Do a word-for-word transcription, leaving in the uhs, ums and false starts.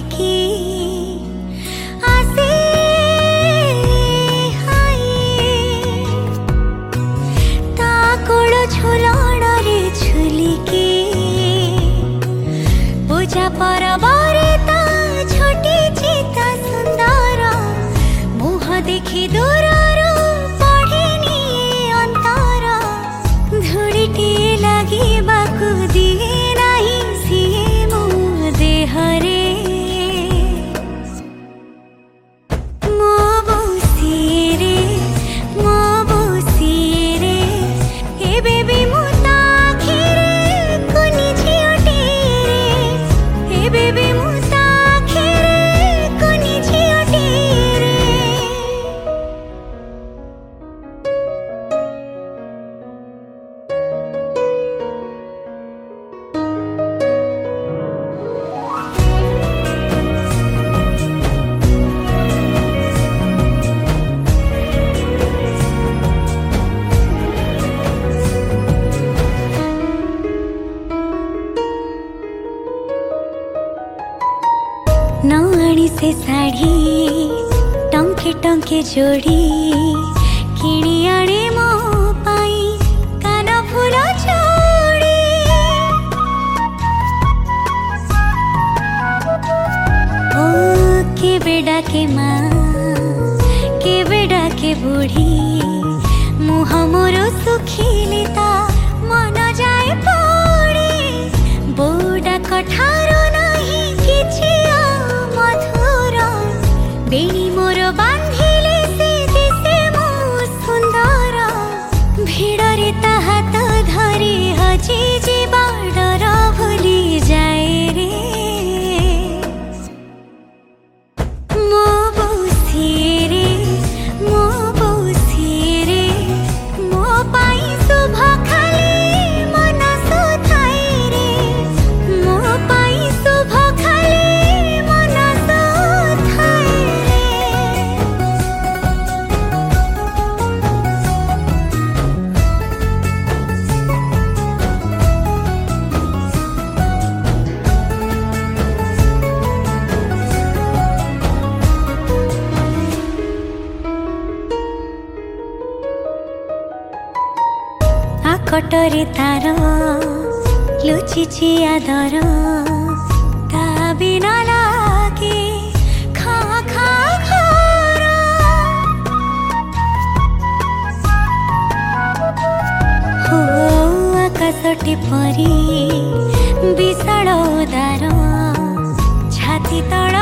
धरिकी आसे हाय ता कोल झुलणरे झुलिकी पूजा परबारे ता छोटी चिता सुंदर मुह देखी दूरर पढ़िनी अंतर धूड़ीटी लागिबाकु दिए नाही सिए मो देहरे मो बसिरे मो बसिरे एबे भी मु ता आखिरे कुनी झियोटीरे एबे भी मु ता आखिरे कुनी झियोटीरे नाणी से साड़ी टंके टंके जोड़ी किणी आणे मो पाई कान फूल जोड़ी ओ के बेडा के माँ के बेडा के बूढ़ी मुह मोर सुखिले ता मन जाए पड़ी बोडा कठारो नहीं किछि बेणी मोर बांधिले से दिसे मो सुंदर भिड़रे ता हाथ धरी हजी जीवा डर भूली जाए रे मो बसिरे मो बसिरे मो पाई शुभ खाली मन सुथाई रे मो पाई शुभ खाली मन सुथाई कटरे तार लुचिची आदर ता बिना लागे खा खा घर हो आकाशटी परी विशाल उदार छाती तल